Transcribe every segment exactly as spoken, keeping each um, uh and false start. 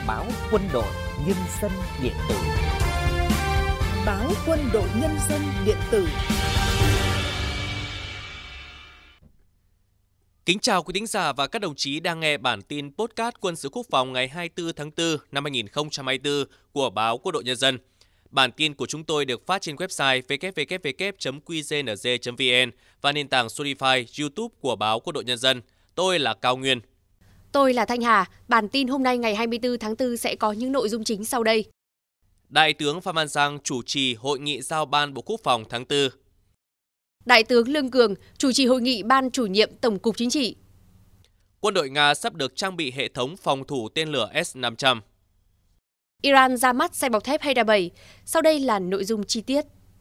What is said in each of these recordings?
báo Quân đội Nhân dân điện tử. Báo Quân đội Nhân dân điện tử. Kính chào quý thính giả và các đồng chí đang nghe bản tin podcast Quân sự Quốc phòng ngày hai mươi tư tháng tư năm hai nghìn không trăm hai mươi tư của báo Quân đội Nhân dân. Bản tin của chúng tôi được phát trên website w w w chấm q g n g chấm v n và nền tảng Spotify, YouTube của báo Quân đội Nhân dân. Tôi là Cao Nguyên. Tôi là Thanh Hà. Bản tin hôm nay ngày hai mươi tư tháng tư sẽ có những nội dung chính sau đây. Đại tướng Phan Văn Giang chủ trì hội nghị giao ban Bộ Quốc phòng tháng tư. Đại tướng Lương Cường chủ trì hội nghị Ban chủ nhiệm Tổng cục Chính trị. Quân đội Nga sắp được trang bị hệ thống phòng thủ tên lửa S năm trăm. Iran ra mắt xe bọc thép Haydar bảy. Sau đây là nội dung chi tiết.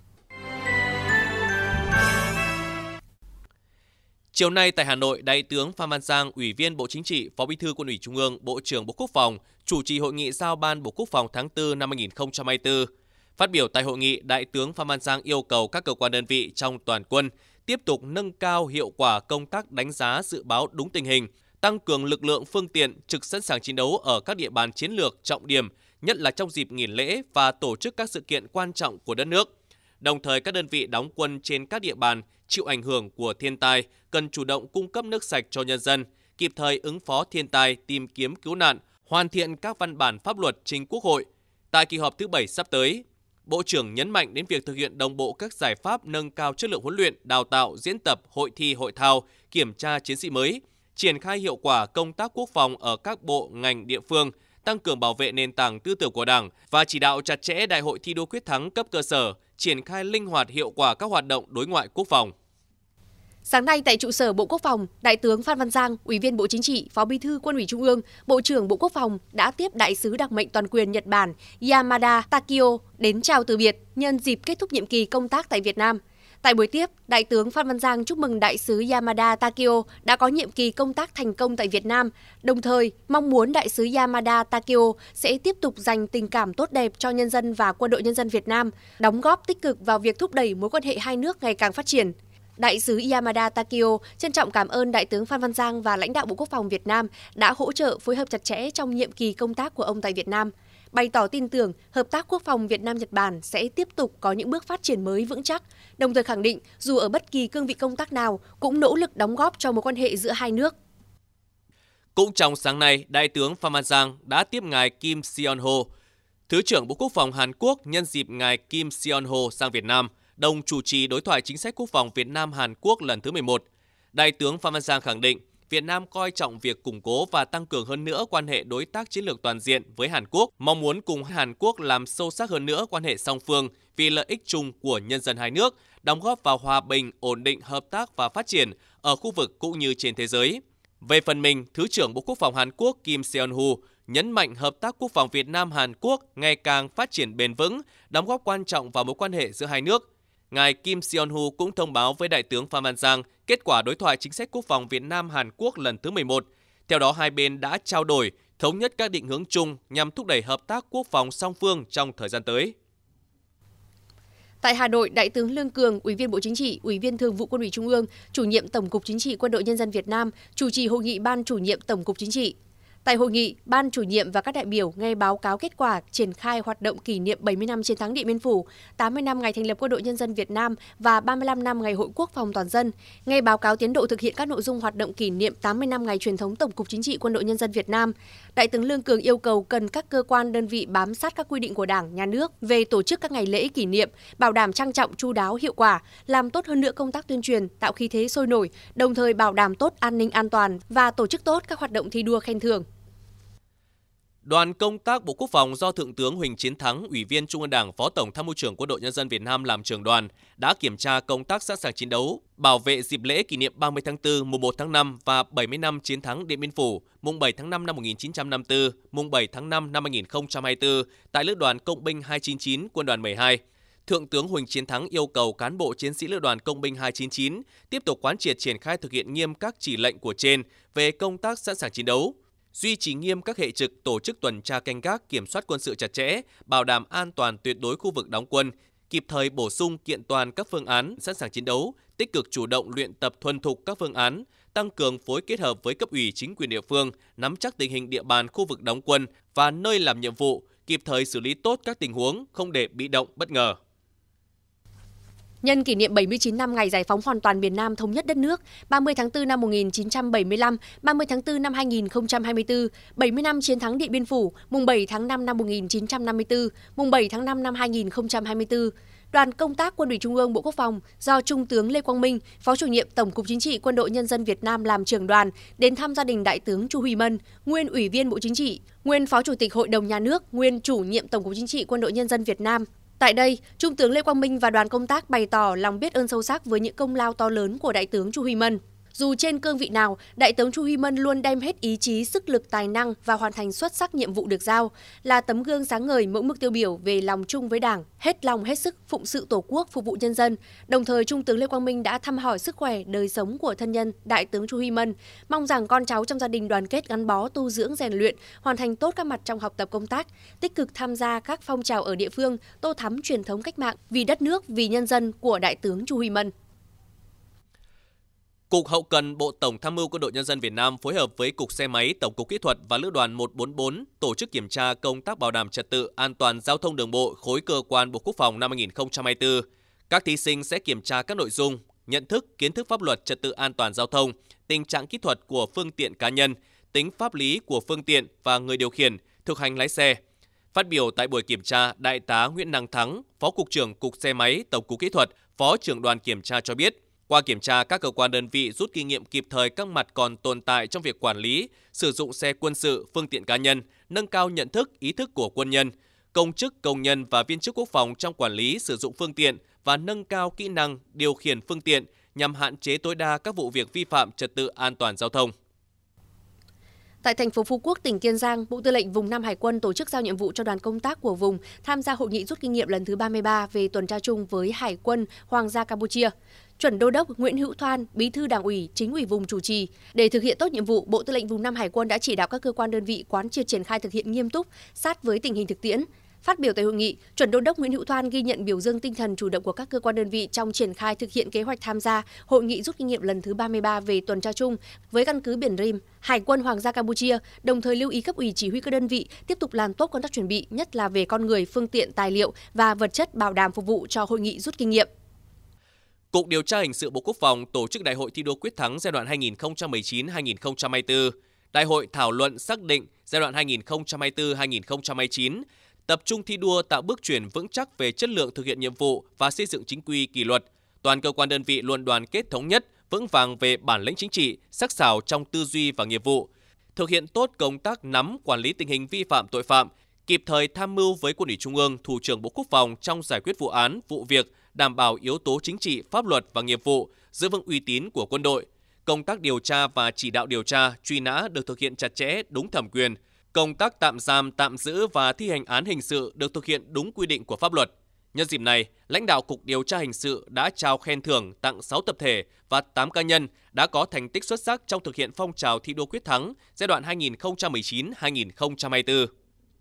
Chiều nay tại Hà Nội, Đại tướng Phan Văn Giang, Ủy viên Bộ Chính trị, Phó Bí thư Quân ủy Trung ương, Bộ trưởng Bộ Quốc phòng, chủ trì hội nghị giao ban Bộ Quốc phòng tháng tư năm hai nghìn không trăm hai mươi tư. Phát biểu tại hội nghị, Đại tướng Phan Văn Giang yêu cầu các cơ quan đơn vị trong toàn quân tiếp tục nâng cao hiệu quả công tác đánh giá dự báo đúng tình hình, tăng cường lực lượng phương tiện trực sẵn sàng chiến đấu ở các địa bàn chiến lược trọng điểm, nhất là trong dịp nghỉ lễ và tổ chức các sự kiện quan trọng của đất nước. Đồng thời, các đơn vị đóng quân trên các địa bàn chịu ảnh hưởng của thiên tai cần chủ động cung cấp nước sạch cho nhân dân, kịp thời ứng phó thiên tai, tìm kiếm cứu nạn, hoàn thiện các văn bản pháp luật trình Quốc hội. Tại kỳ họp thứ bảy sắp tới, Bộ trưởng nhấn mạnh đến việc thực hiện đồng bộ các giải pháp nâng cao chất lượng huấn luyện, đào tạo, diễn tập, hội thi, hội thao, kiểm tra chiến sĩ mới, triển khai hiệu quả công tác quốc phòng ở các bộ, ngành, địa phương, tăng cường bảo vệ nền tảng tư tưởng của Đảng và chỉ đạo chặt chẽ Đại hội thi đua quyết thắng cấp cơ sở, triển khai linh hoạt hiệu quả các hoạt động đối ngoại quốc phòng. Sáng nay tại trụ sở Bộ Quốc phòng, Đại tướng Phan Văn Giang, Ủy viên Bộ Chính trị, Phó Bí thư Quân ủy Trung ương, Bộ trưởng Bộ Quốc phòng đã tiếp Đại sứ đặc mệnh toàn quyền Nhật Bản Yamada Takio đến chào từ biệt nhân dịp kết thúc nhiệm kỳ công tác tại Việt Nam. Tại buổi tiếp, Đại tướng Phan Văn Giang chúc mừng Đại sứ Yamada Takio đã có nhiệm kỳ công tác thành công tại Việt Nam, đồng thời mong muốn Đại sứ Yamada Takio sẽ tiếp tục dành tình cảm tốt đẹp cho nhân dân và Quân đội Nhân dân Việt Nam, đóng góp tích cực vào việc thúc đẩy mối quan hệ hai nước ngày càng phát triển. Đại sứ Yamada Takio trân trọng cảm ơn Đại tướng Phan Văn Giang và lãnh đạo Bộ Quốc phòng Việt Nam đã hỗ trợ phối hợp chặt chẽ trong nhiệm kỳ công tác của ông tại Việt Nam, bày tỏ tin tưởng hợp tác quốc phòng Việt Nam-Nhật Bản sẽ tiếp tục có những bước phát triển mới vững chắc, đồng thời khẳng định dù ở bất kỳ cương vị công tác nào cũng nỗ lực đóng góp cho mối quan hệ giữa hai nước. Cũng trong sáng nay, Đại tướng Phan Văn Giang đã tiếp ngài Kim Seon-ho, Thứ trưởng Bộ Quốc phòng Hàn Quốc nhân dịp ngài Kim Seon-ho sang Việt Nam, đồng chủ trì đối thoại chính sách quốc phòng Việt Nam-Hàn Quốc lần thứ mười một. Đại tướng Phan Văn Giang khẳng định Việt Nam coi trọng việc củng cố và tăng cường hơn nữa quan hệ đối tác chiến lược toàn diện với Hàn Quốc, mong muốn cùng Hàn Quốc làm sâu sắc hơn nữa quan hệ song phương vì lợi ích chung của nhân dân hai nước, đóng góp vào hòa bình, ổn định, hợp tác và phát triển ở khu vực cũng như trên thế giới. Về phần mình, Thứ trưởng Bộ Quốc phòng Hàn Quốc Kim Seon-ho nhấn mạnh hợp tác quốc phòng Việt Nam-Hàn Quốc ngày càng phát triển bền vững, đóng góp quan trọng vào mối quan hệ giữa hai nước. Ngài Kim Seon-ho cũng thông báo với Đại tướng Phan Văn Giang kết quả đối thoại chính sách quốc phòng Việt Nam-Hàn Quốc lần thứ mười một. Theo đó, hai bên đã trao đổi, thống nhất các định hướng chung nhằm thúc đẩy hợp tác quốc phòng song phương trong thời gian tới. Tại Hà Nội, Đại tướng Lương Cường, Ủy viên Bộ Chính trị, Ủy viên Thường vụ Quân ủy Trung ương, Chủ nhiệm Tổng cục Chính trị Quân đội Nhân dân Việt Nam chủ trì hội nghị Ban chủ nhiệm Tổng cục Chính trị. Tại hội nghị, Ban chủ nhiệm và các đại biểu nghe báo cáo kết quả triển khai hoạt động kỷ niệm bảy mươi năm chiến thắng Điện Biên Phủ, tám mươi năm ngày thành lập Quân đội Nhân dân Việt Nam và ba mươi lăm năm ngày Hội Quốc phòng toàn dân, nghe báo cáo tiến độ thực hiện các nội dung hoạt động kỷ niệm tám mươi năm ngày truyền thống Tổng cục Chính trị Quân đội Nhân dân Việt Nam. Đại tướng Lương Cường yêu cầu cần các cơ quan đơn vị bám sát các quy định của Đảng, Nhà nước về tổ chức các ngày lễ kỷ niệm, bảo đảm trang trọng, chu đáo, hiệu quả, làm tốt hơn nữa công tác tuyên truyền, tạo khí thế sôi nổi, đồng thời bảo đảm tốt an ninh an toàn và tổ chức tốt các hoạt động thi đua khen thưởng. Đoàn công tác Bộ Quốc phòng do Thượng tướng Huỳnh Chiến Thắng, Ủy viên Trung ương Đảng, Phó Tổng Tham mưu trưởng Quân đội Nhân dân Việt Nam làm trưởng đoàn đã kiểm tra công tác sẵn sàng chiến đấu, bảo vệ dịp lễ kỷ niệm ba mươi tháng tư, mùng một tháng năm và bảy mươi năm chiến thắng Điện Biên Phủ, mùng bảy tháng năm năm một nghìn chín trăm năm mươi tư, mùng bảy tháng năm năm hai nghìn không trăm hai mươi tư tại Lữ đoàn Công binh hai chín chín, Quân đoàn mười hai. Thượng tướng Huỳnh Chiến Thắng yêu cầu cán bộ chiến sĩ Lữ đoàn Công binh hai chín chín tiếp tục quán triệt triển khai thực hiện nghiêm các chỉ lệnh của trên về công tác sẵn sàng chiến đấu, duy trì nghiêm các hệ trực tổ chức tuần tra canh gác, kiểm soát quân sự chặt chẽ, bảo đảm an toàn tuyệt đối khu vực đóng quân, kịp thời bổ sung kiện toàn các phương án sẵn sàng chiến đấu, tích cực chủ động luyện tập thuần thục các phương án, tăng cường phối kết hợp với cấp ủy chính quyền địa phương, nắm chắc tình hình địa bàn khu vực đóng quân và nơi làm nhiệm vụ, kịp thời xử lý tốt các tình huống, không để bị động bất ngờ. Nhân kỷ niệm bảy mươi chín năm ngày giải phóng hoàn toàn miền Nam thống nhất đất nước, ba mươi tháng tư năm một nghìn chín trăm bảy mươi lăm, ba mươi tháng tư năm hai nghìn không trăm hai mươi tư, bảy mươi năm chiến thắng Điện Biên Phủ, mùng bảy tháng năm năm một nghìn chín trăm năm mươi tư, mùng bảy tháng năm năm hai nghìn không trăm hai mươi tư, Đoàn công tác Quân ủy Trung ương Bộ Quốc phòng do Trung tướng Lê Quang Minh, Phó Chủ nhiệm Tổng cục Chính trị Quân đội Nhân dân Việt Nam làm trưởng đoàn đến thăm gia đình Đại tướng Chu Huy Mân, nguyên Ủy viên Bộ Chính trị, nguyên Phó Chủ tịch Hội đồng Nhà nước, nguyên Chủ nhiệm Tổng cục Chính trị Quân đội Nhân dân Việt Nam. Tại đây, Trung tướng Lê Quang Minh và đoàn công tác bày tỏ lòng biết ơn sâu sắc với những công lao to lớn của Đại tướng Chu Huy Mân. Dù trên cương vị nào, Đại tướng Chu Huy Mân luôn đem hết ý chí, sức lực, tài năng và hoàn thành xuất sắc nhiệm vụ được giao, là tấm gương sáng ngời, mẫu mực tiêu biểu về lòng chung với Đảng, hết lòng hết sức phụng sự Tổ quốc, phục vụ nhân dân. Đồng thời, Trung tướng Lê Quang Minh đã thăm hỏi sức khỏe, đời sống của thân nhân Đại tướng Chu Huy Mân, mong rằng con cháu trong gia đình đoàn kết gắn bó, tu dưỡng, rèn luyện, hoàn thành tốt các mặt trong học tập công tác, tích cực tham gia các phong trào ở địa phương, tô thắm truyền thống cách mạng vì đất nước, vì nhân dân của Đại tướng Chu Huy Mân. Cục Hậu cần Bộ Tổng Tham mưu Quân đội Nhân dân Việt Nam phối hợp với Cục Xe máy, Tổng cục Kỹ thuật và Lữ đoàn một bốn bốn tổ chức kiểm tra công tác bảo đảm trật tự an toàn giao thông đường bộ khối cơ quan Bộ Quốc phòng năm hai nghìn không trăm hai mươi tư. Các thí sinh sẽ kiểm tra các nội dung nhận thức, kiến thức pháp luật trật tự an toàn giao thông, tình trạng kỹ thuật của phương tiện cá nhân, tính pháp lý của phương tiện và người điều khiển, thực hành lái xe. Phát biểu tại buổi kiểm tra, Đại tá Nguyễn Năng Thắng, Phó Cục trưởng Cục Xe máy, Tổng cục Kỹ thuật, Phó trưởng đoàn kiểm tra cho biết, qua kiểm tra, các cơ quan đơn vị rút kinh nghiệm kịp thời các mặt còn tồn tại trong việc quản lý, sử dụng xe quân sự, phương tiện cá nhân, nâng cao nhận thức, ý thức của quân nhân, công chức, công nhân và viên chức quốc phòng trong quản lý, sử dụng phương tiện và nâng cao kỹ năng điều khiển phương tiện nhằm hạn chế tối đa các vụ việc vi phạm trật tự an toàn giao thông. Tại thành phố Phú Quốc, tỉnh Kiên Giang, Bộ Tư lệnh Vùng năm Hải quân tổ chức giao nhiệm vụ cho đoàn công tác của vùng tham gia hội nghị rút kinh nghiệm lần thứ ba mươi ba về tuần tra chung với Hải quân Hoàng gia Campuchia. Chuẩn Đô đốc Nguyễn Hữu Thoan, Bí thư Đảng ủy, Chính ủy vùng chủ trì. Để thực hiện tốt nhiệm vụ, Bộ Tư lệnh Vùng năm Hải quân đã chỉ đạo các cơ quan đơn vị quán triệt triển khai thực hiện nghiêm túc, sát với tình hình thực tiễn. Phát biểu tại hội nghị, Chuẩn Đô đốc Nguyễn Hữu Thoan ghi nhận biểu dương tinh thần chủ động của các cơ quan đơn vị trong triển khai thực hiện kế hoạch tham gia hội nghị rút kinh nghiệm lần thứ ba mươi ba về tuần tra chung với căn cứ biển Rim, Hải quân Hoàng gia Campuchia, đồng thời lưu ý cấp ủy chỉ huy các đơn vị tiếp tục làm tốt công tác chuẩn bị, nhất là về con người, phương tiện, tài liệu và vật chất bảo đảm phục vụ cho hội nghị rút kinh nghiệm. Cục Điều tra Hình sự Bộ Quốc phòng tổ chức Đại hội thi đua quyết thắng giai đoạn hai nghìn không trăm mười chín đến hai nghìn không trăm hai mươi tư. Đại hội thảo luận xác định giai đoạn hai nghìn không trăm hai mươi tư đến hai nghìn không trăm hai mươi chín, tập trung thi đua tạo bước chuyển vững chắc về chất lượng thực hiện nhiệm vụ và xây dựng chính quy kỷ luật. Toàn cơ quan đơn vị luôn đoàn kết thống nhất, vững vàng về bản lĩnh chính trị, sắc sảo trong tư duy và nghiệp vụ, thực hiện tốt công tác nắm quản lý tình hình vi phạm tội phạm, kịp thời tham mưu với Quân ủy Trung ương, Thủ trưởng Bộ Quốc phòng trong giải quyết vụ án, vụ việc, đảm bảo yếu tố chính trị, pháp luật và nghiệp vụ, giữ vững uy tín của quân đội. Công tác điều tra và chỉ đạo điều tra, truy nã được thực hiện chặt chẽ, đúng thẩm quyền. Công tác tạm giam, tạm giữ và thi hành án hình sự được thực hiện đúng quy định của pháp luật. Nhân dịp này, lãnh đạo Cục Điều tra Hình sự đã trao khen thưởng tặng sáu tập thể và tám cá nhân đã có thành tích xuất sắc trong thực hiện phong trào thi đua quyết thắng giai đoạn hai nghìn không trăm mười chín đến hai nghìn không trăm hai mươi tư.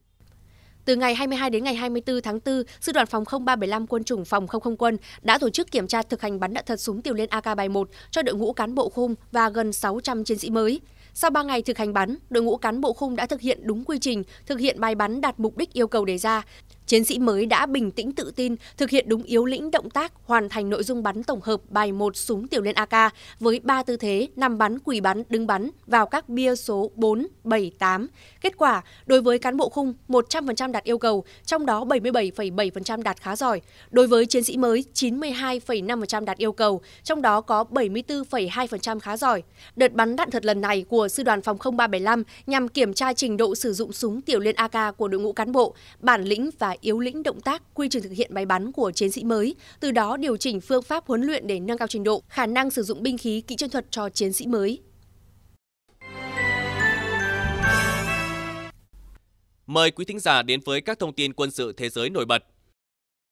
Từ ngày hai mươi hai đến ngày hai mươi tư tháng tư, Sư đoàn phòng không ba bảy lăm Quân chủng Phòng không không quân đã tổ chức kiểm tra thực hành bắn đạn thật súng tiểu liên A K bảy mươi mốt cho đội ngũ cán bộ khung và gần sáu trăm chiến sĩ mới. Sau ba ngày thực hành bắn, đội ngũ cán bộ khung đã thực hiện đúng quy trình, thực hiện bài bắn đạt mục đích yêu cầu đề ra. Chiến sĩ mới đã bình tĩnh tự tin, thực hiện đúng yếu lĩnh động tác, hoàn thành nội dung bắn tổng hợp bài một súng tiểu liên A K với ba tư thế nằm bắn, quỳ bắn, đứng bắn vào các bia số bốn, bảy, tám. Kết quả, đối với cán bộ khung, một trăm phần trăm đạt yêu cầu, trong đó bảy mươi bảy phẩy bảy phần trăm đạt khá giỏi. Đối với chiến sĩ mới, chín mươi hai phẩy năm phần trăm đạt yêu cầu, trong đó có bảy mươi tư phẩy hai phần trăm khá giỏi. Đợt bắn đạn thật lần này của Sư đoàn phòng không ba bảy lăm nhằm kiểm tra trình độ sử dụng súng tiểu liên A K của đội ngũ cán bộ, bản lĩnh và yếu lĩnh động tác, quy trình thực hiện máy bắn của chiến sĩ mới, từ đó điều chỉnh phương pháp huấn luyện để nâng cao trình độ, khả năng sử dụng binh khí, kỹ chiến thuật cho chiến sĩ mới. Mời quý thính giả đến với các thông tin quân sự thế giới nổi bật.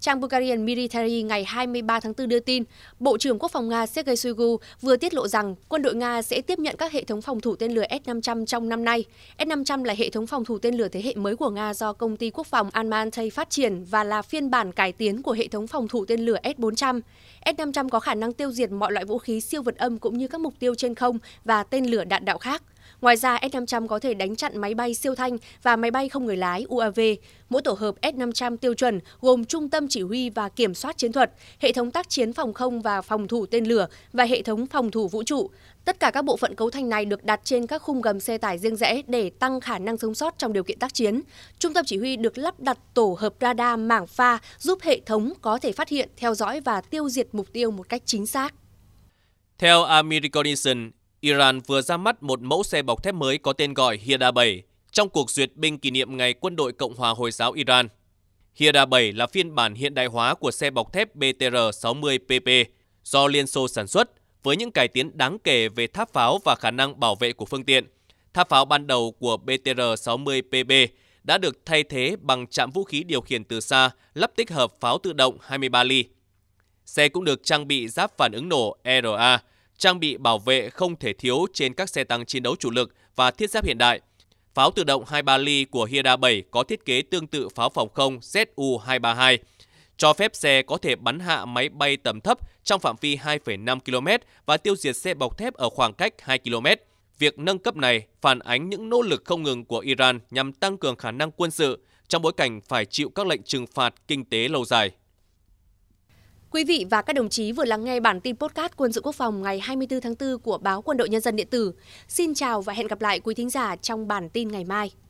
Trang Bulgarian Military ngày hai mươi ba tháng tư đưa tin, Bộ trưởng Quốc phòng Nga Sergei Shoigu vừa tiết lộ rằng quân đội Nga sẽ tiếp nhận các hệ thống phòng thủ tên lửa S năm trăm trong năm nay. S năm trăm là hệ thống phòng thủ tên lửa thế hệ mới của Nga do công ty quốc phòng Alma-Antey phát triển và là phiên bản cải tiến của hệ thống phòng thủ tên lửa S bốn trăm. S năm trăm có khả năng tiêu diệt mọi loại vũ khí siêu vượt âm cũng như các mục tiêu trên không và tên lửa đạn đạo khác. Ngoài ra, S năm trăm có thể đánh chặn máy bay siêu thanh và máy bay không người lái U A V. Mỗi tổ hợp S năm trăm tiêu chuẩn gồm trung tâm chỉ huy và kiểm soát chiến thuật, hệ thống tác chiến phòng không và phòng thủ tên lửa và hệ thống phòng thủ vũ trụ. Tất cả các bộ phận cấu thành này được đặt trên các khung gầm xe tải riêng rẽ để tăng khả năng sống sót trong điều kiện tác chiến. Trung tâm chỉ huy được lắp đặt tổ hợp radar mảng pha giúp hệ thống có thể phát hiện, theo dõi và tiêu diệt mục tiêu một cách chính xác. Theo American, Iran vừa ra mắt một mẫu xe bọc thép mới có tên gọi Hida bảy trong cuộc duyệt binh kỷ niệm Ngày Quân đội Cộng hòa Hồi giáo Iran. Hida bảy là phiên bản hiện đại hóa của xe bọc thép B T R sáu mươi P P do Liên Xô sản xuất, với những cải tiến đáng kể về tháp pháo và khả năng bảo vệ của phương tiện. Tháp pháo ban đầu của B T R sáu mươi P P đã được thay thế bằng trạm vũ khí điều khiển từ xa lắp tích hợp pháo tự động hai mươi ba ly. Xe cũng được trang bị giáp phản ứng nổ R A, trang bị bảo vệ không thể thiếu trên các xe tăng chiến đấu chủ lực và thiết giáp hiện đại. Pháo tự động hai mươi ba ly của Hida bảy có thiết kế tương tự pháo phòng không Z U hai ba hai, cho phép xe có thể bắn hạ máy bay tầm thấp trong phạm vi hai phẩy năm ki lô mét và tiêu diệt xe bọc thép ở khoảng cách hai ki lô mét. Việc nâng cấp này phản ánh những nỗ lực không ngừng của Iran nhằm tăng cường khả năng quân sự trong bối cảnh phải chịu các lệnh trừng phạt kinh tế lâu dài. Quý vị và các đồng chí vừa lắng nghe bản tin podcast Quân sự Quốc phòng ngày hai mươi tư tháng tư của báo Quân đội Nhân dân điện tử. Xin chào và hẹn gặp lại quý thính giả trong bản tin ngày mai.